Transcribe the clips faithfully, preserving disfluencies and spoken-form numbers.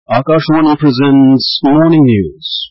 Akashvani presents Morning News.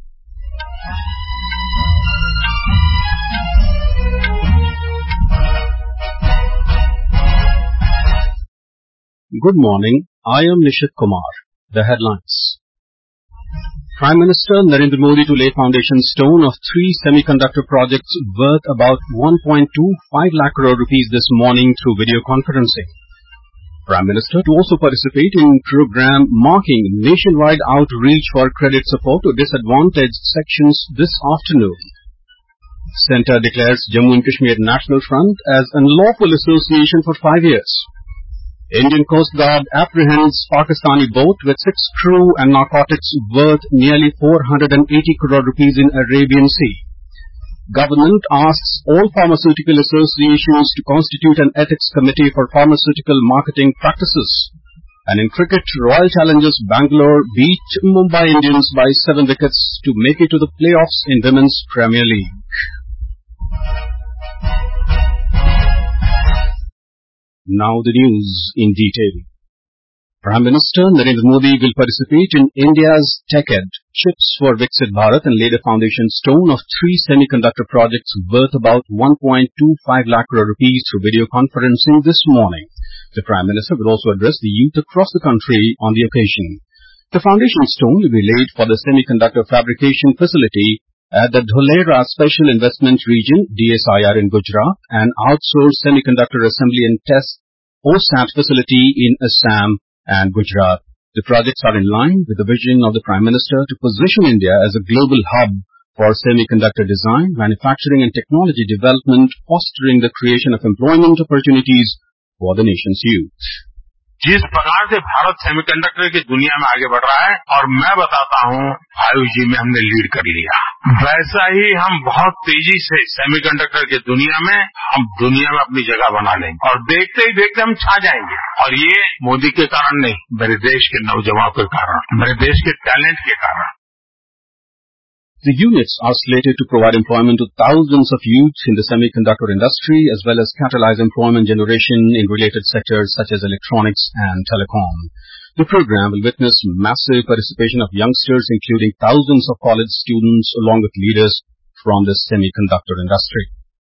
Good morning. I am Nishit Kumar. The headlines. Prime Minister Narendra Modi to lay foundation stone of three semiconductor projects worth about one point two five lakh crore rupees this morning through video conferencing. Prime Minister to also participate in program marking nationwide outreach for credit support to disadvantaged sections this afternoon. Centre declares Jammu and Kashmir National Front as unlawful association for five years. Indian Coast Guard apprehends Pakistani boat with six crew and narcotics worth nearly four hundred eighty crore rupees in Arabian Sea. Government asks all pharmaceutical associations to constitute an ethics committee for pharmaceutical marketing practices. And in cricket, Royal Challengers Bangalore beat Mumbai Indians by seven wickets to make it to the playoffs in Women's Premier League. Now the news in detail. Prime Minister Narendra Modi will participate in India's TechEd, Chips for Viksit Bharat, and lay the foundation stone of three semiconductor projects worth about one point two five lakh crore rupees through video conferencing this morning. The Prime Minister will also address the youth across the country on the occasion. The foundation stone will be laid for the semiconductor fabrication facility at the Dholera Special Investment Region, D S I R in Gujarat, and outsourced semiconductor assembly and test O SAT facility in Assam and Gujarat. The projects are in line with the vision of the Prime Minister to position India as a global hub for semiconductor design, manufacturing and technology development, fostering the creation of employment opportunities for the nation's youth. जिस प्रकार से Bharat semiconductor की दुनिया में आगे बढ़ रहा है और मैं बताता हूं फाइव जी में हमने लीड कर लिया, वैसा ही हम बहुत तेजी से सेमीकंडक्टर की दुनिया में हम दुनिया में अपनी जगह बना लेंगे और देखते ही देखते हम छा जाएंगे. और ये मोदी के कारण नहीं, मेरे देश के नौजवानों के कारण, मेरे देश के टैलेंट के कारण. The units are slated to provide employment to thousands of youth in the semiconductor industry as well as catalyze employment generation in related sectors such as electronics and telecom. The program will witness massive participation of youngsters including thousands of college students along with leaders from the semiconductor industry.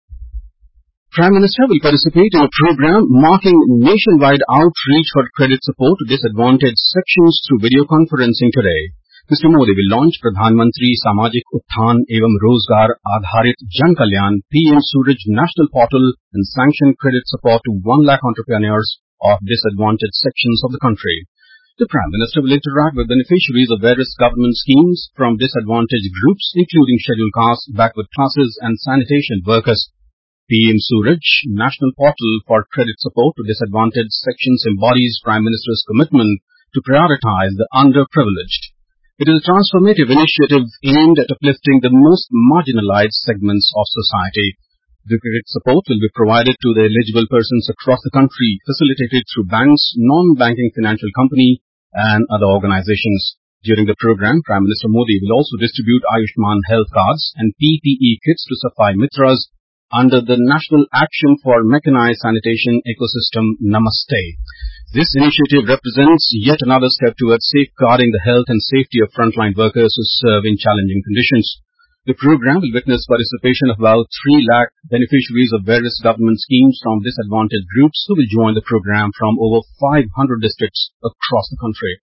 Prime Minister will participate in a program marking nationwide outreach for credit support to disadvantaged sections through video conferencing today. Mister Modi will launch Pradhan Mantri Samajik Utthan Evam Rozgar Adharit Jan Kalyan P M Suraj National Portal and sanction credit support to one lakh entrepreneurs of disadvantaged sections of the country. The Prime Minister will interact with beneficiaries of various government schemes from disadvantaged groups including scheduled castes, backward classes and sanitation workers. P M Suraj National Portal for credit support to disadvantaged sections embodies Prime Minister's commitment to prioritize the underprivileged. It is a transformative initiative aimed at uplifting the most marginalized segments of society. The credit support will be provided to the eligible persons across the country, facilitated through banks, non-banking financial company and other organizations. During the program, Prime Minister Modi will also distribute Ayushman health cards and P P E kits to Safai Mitras under the National Action for Mechanized Sanitation Ecosystem Namaste. This initiative represents yet another step towards safeguarding the health and safety of frontline workers who serve in challenging conditions. The program will witness participation of about three lakh beneficiaries of various government schemes from disadvantaged groups who will join the program from over five hundred districts across the country.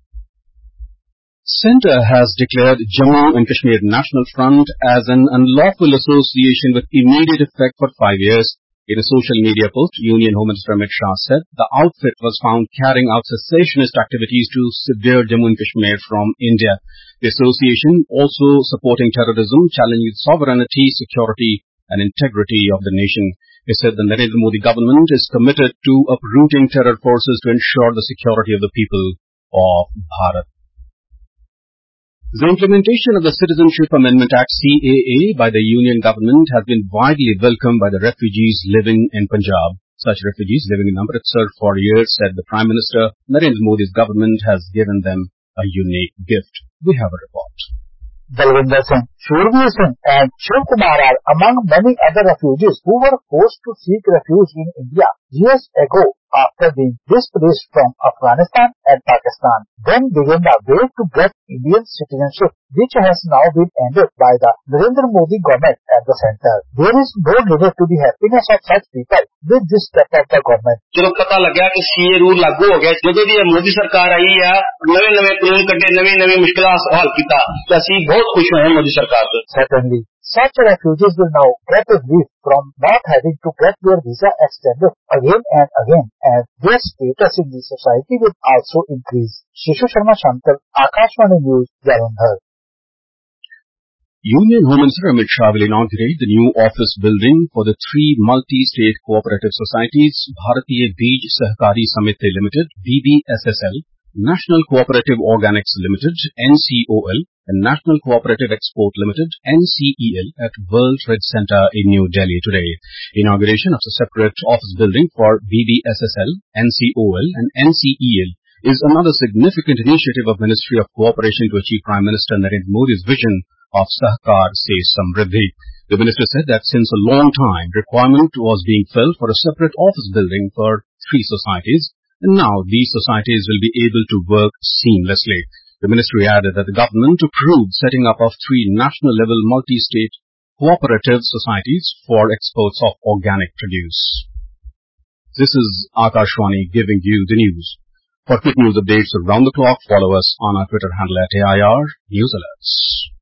Centre has declared Jammu and Kashmir National Front as an unlawful association with immediate effect for five years. In a social media post, Union Home Minister Amit Shah said the outfit was found carrying out cessationist activities to sever Jammu and Kashmir from India. The association also supporting terrorism, challenging sovereignty, security and integrity of the nation. He said the Narendra Modi government is committed to uprooting terror forces to ensure the security of the people of Bharat. The implementation of the Citizenship Amendment Act C A A by the Union government has been widely welcomed by the refugees living in Punjab. Such refugees living in Amritsar for years said the Prime Minister Narendra Modi's government has given them a unique gift. We have a report. Dalvinder Singh, Shurveer Singh and Shiv Kumar are among many other refugees who were forced to seek refuge in India years ago after being displaced from Afghanistan and Pakistan. Then began the way to get Indian citizenship, which has now been ended by the Narendra Modi government at the center. There is no limit to the happiness of such people with this step of the government. ਜਦੋਂ ਪਤਾ ਲੱਗਿਆ ਕਿ CA rule ਲਾਗੂ ਹੋ ਗਿਆ, ਜਦੋਂ ਦੀ ਮੋਦੀ ਸਰਕਾਰ ਆਈ ਆ, ਨਵੇਂ ਨਵੇਂ ਕਾਨੂੰਨ ਕੱਢੇ, ਨਵੇਂ ਨਵੇਂ ਮੁਸ਼ਕਲਾਂ ਹੱਲ ਕੀਤਾ, ਤਾਂ ਅਸੀਂ ਬਹੁਤ ਖੁਸ਼ ਹੋਏ ਮੋਦੀ ਸਰਕਾਰ ਤੋਂ. Certainly, such refugees will now get a relief from not having to get their visa extended again and again, and their status in the society will also increase. Shishu Sharma Shankar, Akashvani News, Jalandhar. Union Home Minister Amit Shah will inaugurate the new office building for the three multi-state cooperative societies, Bharatiya Bij Sahkari Samiti Limited, B B S S L, National Cooperative Organics Limited, N C O L, and National Cooperative Export Limited, N C E L, at World Trade Center in New Delhi today. Inauguration of the separate office building for B B S S L, N C O L, and N C E L is another significant initiative of Ministry of Cooperation to achieve Prime Minister Narendra Modi's vision of Sahkar Se Samriddhi. The minister said that since a long time, requirement was being felt for a separate office building for three societies, and now these societies will be able to work seamlessly. The ministry added that the government approved setting up of three national-level multi-state cooperative societies for exports of organic produce. This is Akashvani giving you the news. For quick news updates around the clock, follow us on our Twitter handle at A I R News Alerts.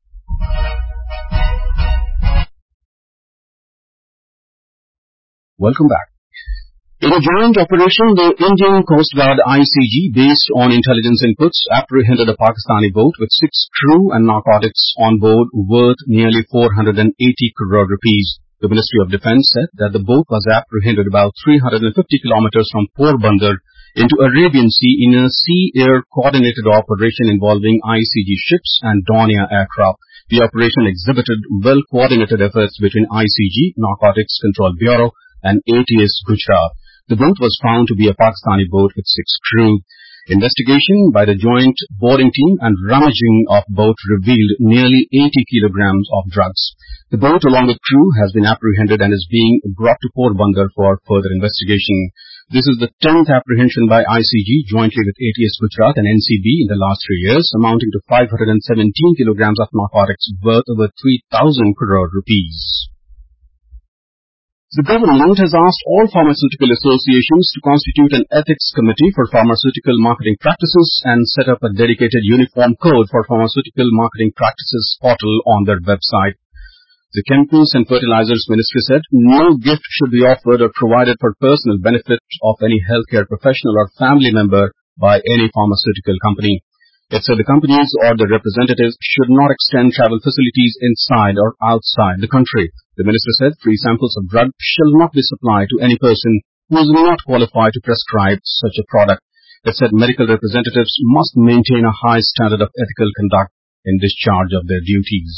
Welcome back. In a joint operation, the Indian Coast Guard I C G, based on intelligence inputs, apprehended a Pakistani boat with six crew and narcotics on board worth nearly four hundred eighty crore rupees. The Ministry of Defence said that the boat was apprehended about three hundred fifty kilometers from Porbandar into Arabian Sea in a sea-air coordinated operation involving I C G ships and Dornier aircraft. The operation exhibited well-coordinated efforts between I C G, Narcotics Control Bureau, and A T S Gujarat. The boat was found to be a Pakistani boat with six crew. Investigation by the joint boarding team and rummaging of boat revealed nearly eighty kilograms of drugs. The boat along with crew has been apprehended and is being brought to Porbandar for further investigation. This is the tenth apprehension by I C G jointly with A T S Gujarat and N C B in the last three years, amounting to five hundred seventeen kilograms of narcotics worth over three thousand crore rupees. The government has asked all pharmaceutical associations to constitute an ethics committee for pharmaceutical marketing practices and set up a dedicated uniform code for pharmaceutical marketing practices portal on their website. The Chemicals and Fertilizers Ministry said no gift should be offered or provided for personal benefit of any healthcare professional or family member by any pharmaceutical company. It said the companies or their representatives should not extend travel facilities inside or outside the country. The minister said free samples of drug shall not be supplied to any person who is not qualified to prescribe such a product. It said medical representatives must maintain a high standard of ethical conduct in discharge of their duties.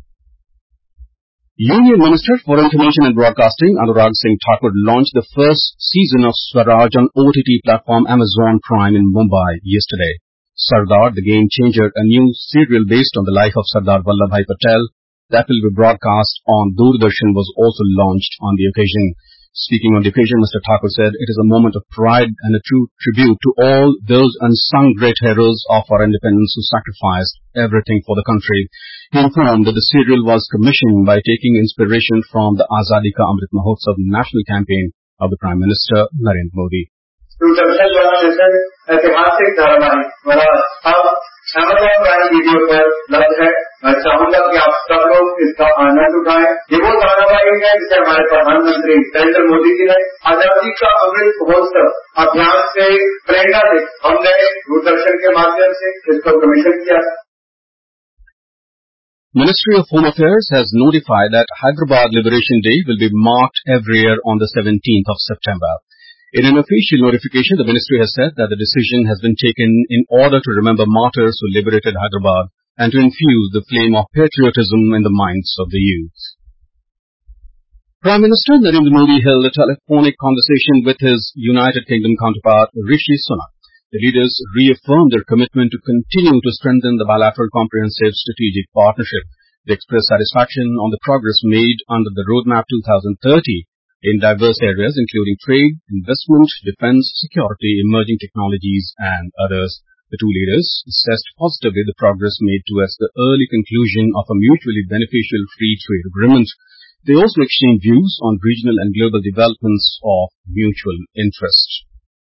Union Minister for Information and Broadcasting Anurag Singh Thakur launched the first season of Swaraj on O T T platform Amazon Prime in Mumbai yesterday. Sardar, the Game Changer, a new serial based on the life of Sardar Vallabhbhai Patel that will be broadcast on Doordarshan, was also launched on the occasion. Speaking on the occasion, Mister Thakur said it is a moment of pride and a true tribute to all those unsung great heroes of our independence who sacrificed everything for the country. He informed that the serial was commissioned by taking inspiration from the Azadi Ka Amrit Mahotsav national campaign of the Prime Minister Narendra Modi. Doordarshan द्वारा निर्मित ऐतिहासिक धारावाहिक स्वराज अब Amazon prime video पर उपलब्ध है। मैं चाहूंगा कि आप सब लोग इसका आनंद उठाएं। ये वो धारावाहिक है जिसे हमारे प्रधानमंत्री नरेंद्र मोदी जी ने आजादी का अमृत महोत्सव अभियान से प्रेरणा दी। हमने दूरदर्शन के माध्यम से इसको कमीशन किया। Ministry of Home Affairs has notified that Hyderabad Liberation Day will be marked every year on the seventeenth of September. In an official notification, the ministry has said that the decision has been taken in order to remember martyrs who liberated Hyderabad and to infuse the flame of patriotism in the minds of the youth. Prime Minister Narendra Modi held a telephonic conversation with his United Kingdom counterpart Rishi Sunak. The leaders reaffirmed their commitment to continue to strengthen the bilateral comprehensive strategic partnership. They expressed satisfaction on the progress made under the Roadmap twenty thirty in diverse areas including trade, investment, defense, security, emerging technologies and others. The two leaders assessed positively the progress made towards the early conclusion of a mutually beneficial free trade agreement. They also exchanged views on regional and global developments of mutual interest.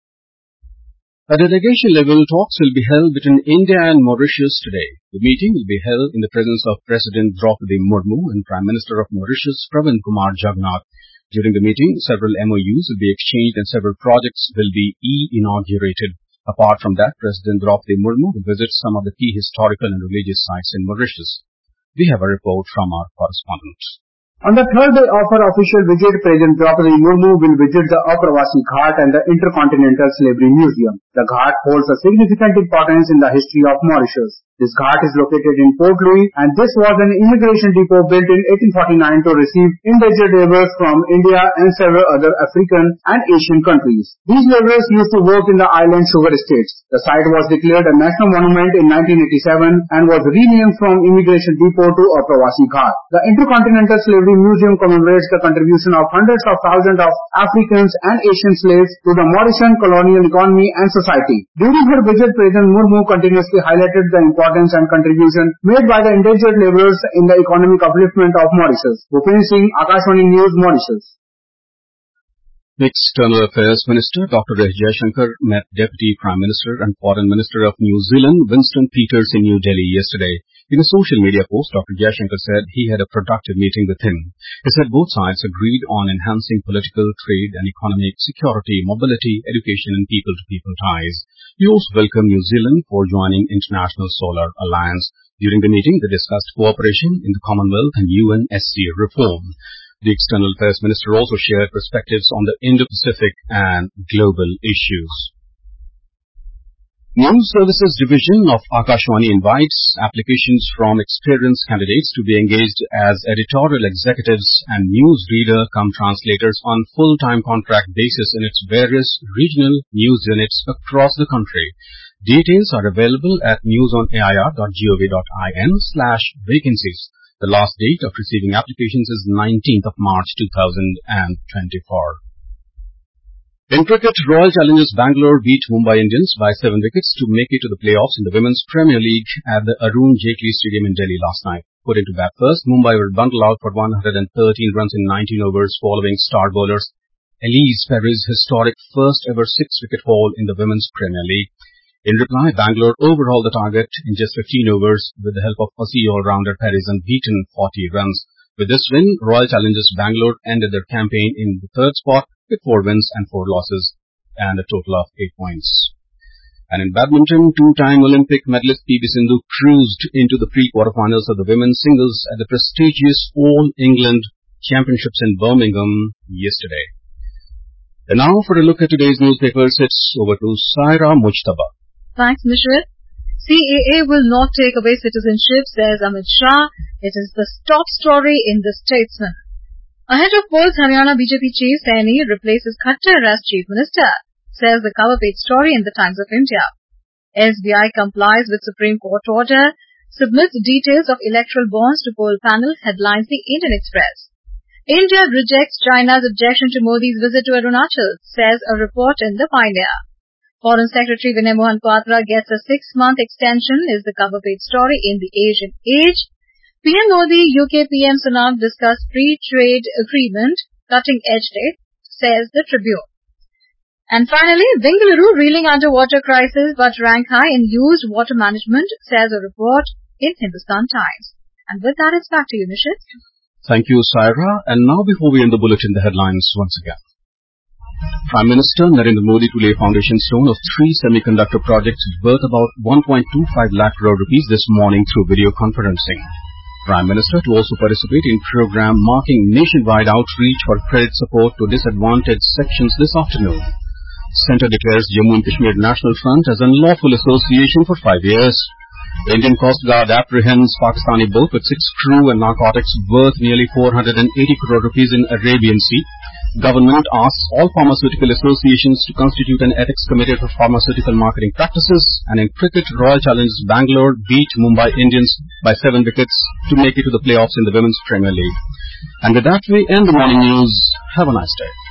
At delegation level, talks will be held between India and Mauritius today. The meeting will be held in the presence of President Draupadi Murmu and Prime Minister of Mauritius, Pravind Kumar Jagannath. During the meeting, several M O Us will be exchanged and several projects will be e-inaugurated. Apart from that, President Draupadi Murmu will visit some of the key historical and religious sites in Mauritius. We have a report from our correspondent. On the third day of her official visit, President Draupadi Murmu will visit the Apravasi Ghat and the Intercontinental Slavery Museum. The Ghat holds a significant importance in the history of Mauritius. This Ghat is located in Port Louis and this was an immigration depot built in eighteen forty-nine to receive indentured laborers from India and several other African and Asian countries. These laborers used to work in the island sugar estates. The site was declared a national monument in nineteen eighty-seven and was renamed from Immigration Depot to Apravasi Ghat. The Intercontinental Slavery Museum commemorates the contribution of hundreds of thousands of Africans and Asian slaves to the Mauritian colonial economy and society. During her visit, President Murmu continuously highlighted the importance and contribution made by the indentured laborers in the economic upliftment of Mauritius. Bhupen Singh, Akashvani News, Mauritius. External Affairs Minister Doctor S. Jaishankar met Deputy Prime Minister and Foreign Minister of New Zealand Winston Peters in New Delhi yesterday. In a social media post, Doctor Jaishankar said he had a productive meeting with him. He said both sides agreed on enhancing political, trade and economic security, mobility, education and people-to-people ties. He also welcomed New Zealand for joining International Solar Alliance. During the meeting, they discussed cooperation in the Commonwealth and U N S C reform. The External Affairs Minister also shared perspectives on the Indo-Pacific and global issues. News Services Division of Akashvani invites applications from experienced candidates to be engaged as editorial executives and newsreader cum translators on full-time contract basis in its various regional news units across the country. Details are available at newsonair.gov.in slash vacancies. The last date of receiving applications is nineteenth of March two thousand twenty-four. In cricket, Royal Challengers Bangalore beat Mumbai Indians by seven wickets to make it to the playoffs in the Women's Premier League at the Arun Jaitley Stadium in Delhi last night. Putting to bat first, Mumbai were bundled out for one hundred thirteen runs in nineteen overs following star bowlers Elise Perry's historic first ever six-wicket haul in the Women's Premier League. In reply, Bangalore overhauled the target in just fifteen overs with the help of Aussie all-rounder Perry's unbeaten forty runs. With this win, Royal Challengers Bangalore ended their campaign in the third spot with four wins and four losses and a total of eight points. And in badminton, two-time Olympic medalist P V Sindhu cruised into the pre-quarterfinals of the women's singles at the prestigious All England Championships in Birmingham yesterday. And now for a look at today's newspapers, it's over to Saira Mujtaba. Thanks, Mishrit. C A A will not take away citizenship, says Amit Shah. It is the top story in The Statesman. Ahead of polls, Haryana B J P chief Saini replaces Khattar as chief minister, says the cover page story in the Times of India. S B I complies with Supreme Court order, submits details of electoral bonds to poll panel, headlines the Indian Express. India rejects China's objection to Modi's visit to Arunachal, says a report in The Pioneer. Foreign Secretary Vinay Mohan Kwatra gets a six-month extension is the cover page story in The Asian Age. P M Modi, U K P M Sunak discuss free trade agreement, cutting edge date, says the Tribune. And finally, Bengaluru reeling underwater crisis but rank high in used water management, says a report in Hindustan Times. And with that, it's back to you, Nishit. Thank you, Saira. And now before we end the bulletin, the headlines once again. Prime Minister Narendra Modi to lay foundation stone of three semiconductor projects worth about one point two five lakh crore rupees this morning through video conferencing. Prime Minister to also participate in program marking nationwide outreach for credit support to disadvantaged sections this afternoon. Centre declares Jammu and Kashmir National Front as unlawful association for five years. Indian Coast Guard apprehends Pakistani boat with six crew and narcotics worth nearly four hundred eighty crore rupees in Arabian Sea. Government asks all pharmaceutical associations to constitute an ethics committee for pharmaceutical marketing practices. And in cricket, Royal Challengers Bangalore beat Mumbai Indians by seven wickets to make it to the playoffs in the Women's Premier League. And with that, we end the morning news. Have a nice day.